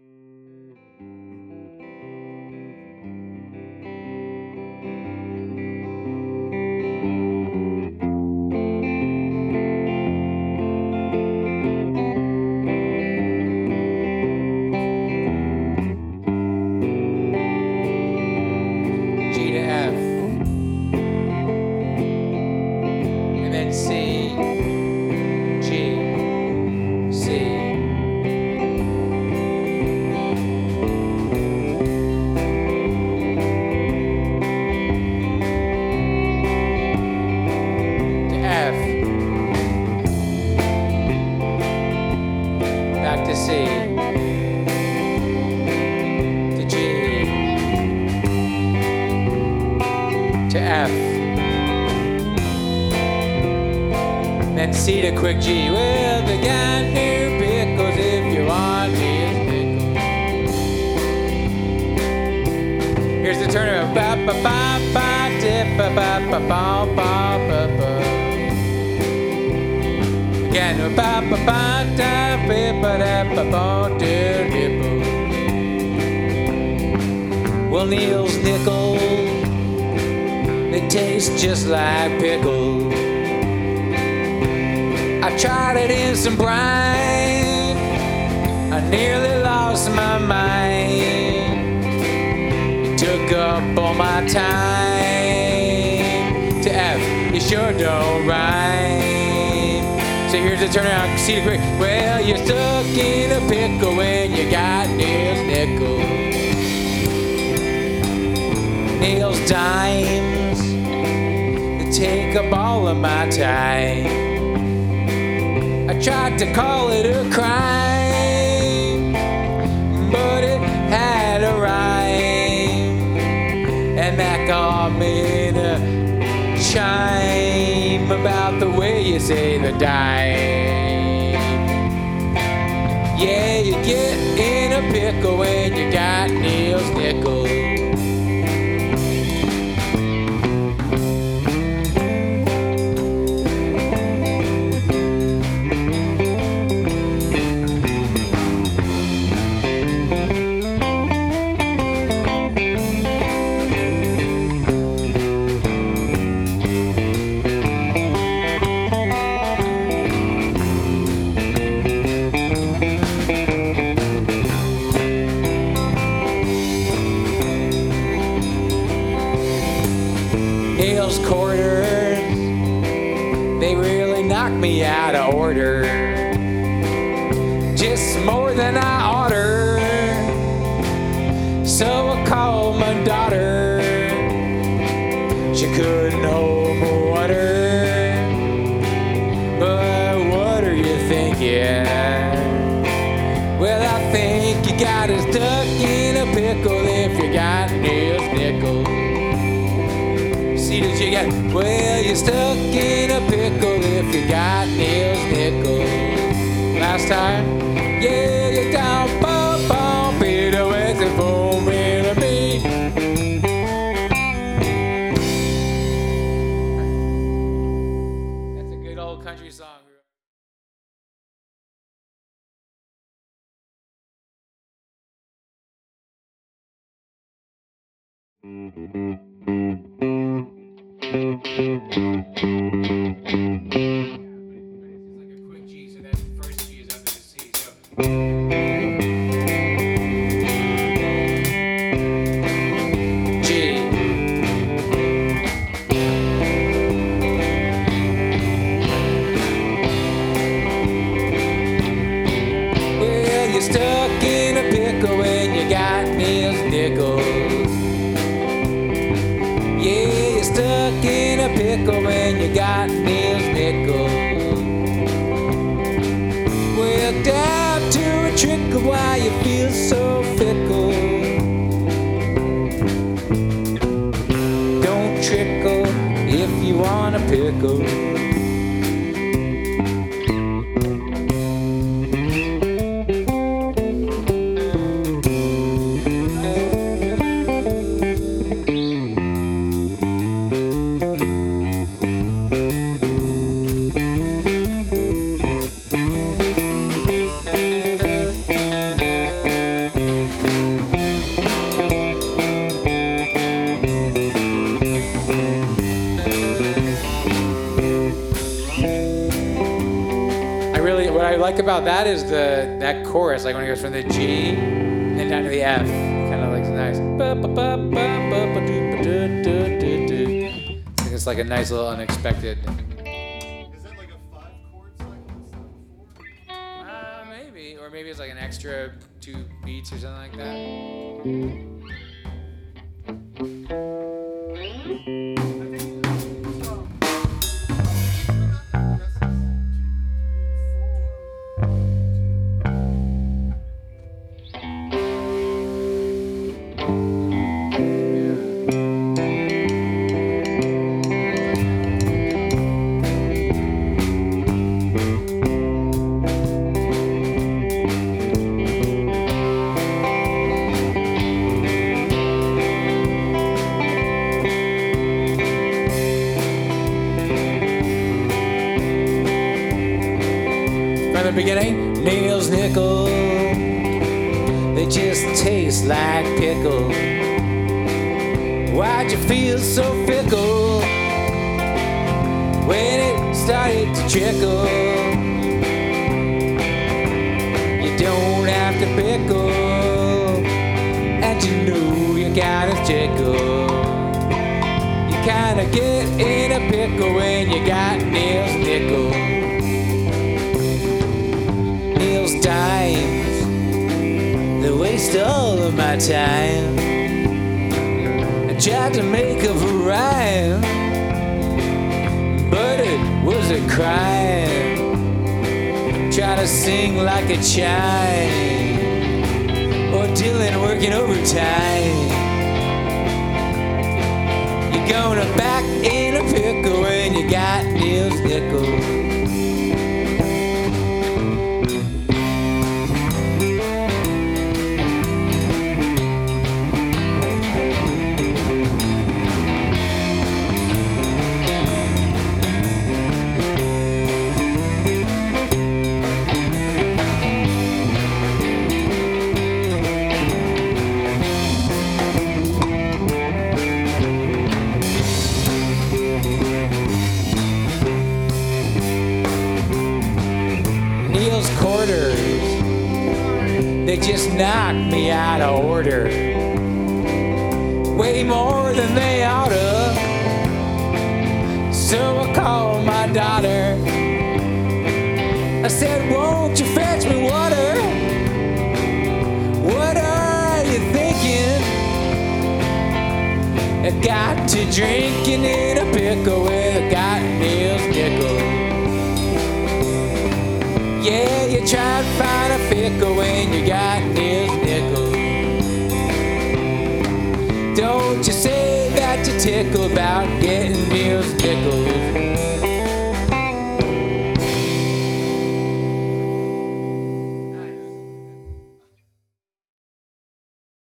Then C to quick G. Well, they got new pickles if you want these pickles. Here's the turner. Ba ba ba ba dip ba ba ba ba ba ba ba. Again. Ba ba ba da ba ba da ba ba da dip. Well, Neil's nickel, they taste just like pickles. I tried it in some brine, I nearly lost my mind. It took up all my time. To F, you sure don't rhyme. So here's the turnaround, C to quick. Well, you're stuck in a pickle when you got Neil's nickel. Neil's dimes, they take up all of my time. I tried to call it a crime, but it had a rhyme, and that got me to chime about the way you say the dime. Yeah, you get in a pickle when you got Neil's nickel. Neil's quarters, they really knocked me out of order. Just more than I oughter. So I called my daughter. She couldn't hold my water. But what are you thinking? Well, I think you got us stuck in a pickle if you got Neil's nickel. Did you get? Well, you're stuck in a pickle if you got Neil's nickel. Last time, yeah, you down, bum, bum, Peter, where's it for me to be? That's a good old country song. Stuck in a pickle when you got Neil's nickel. Yeah, you're stuck in a pickle when you got Neil's nickel. Well, down to a trickle why you feel so fickle. Don't trickle if you want a pickle. like about that is that chorus, like when it goes from the G and then down to the F. Kind of like nice. I think it's like a nice little unexpected. Is that like a 5-chord cycle instead of 4? Maybe. Or maybe it's like an extra 2 beats or something like that. Beginning, nails, nickel, they just taste like pickle. Why'd you feel so fickle when it started to trickle? You don't have to pickle, and you know you gotta tickle. You kinda get in a pickle when you got nails, nickel. Dimes, they waste all of my time. I tried to make up a rhyme, but it was a crime. Try to sing like a chime, or Dylan working overtime. You're gonna back in a pickle when you got nails, nickel. They just knocked me out of order, way more than they oughta. So I called my daughter. I said, won't you fetch me water? What are you thinking? I got to drinking in a pickle with a cotton nails nickel. Yeah, you try to find a pickle when you got nails, nickel. Don't you say that you tickle about getting nails, nickel.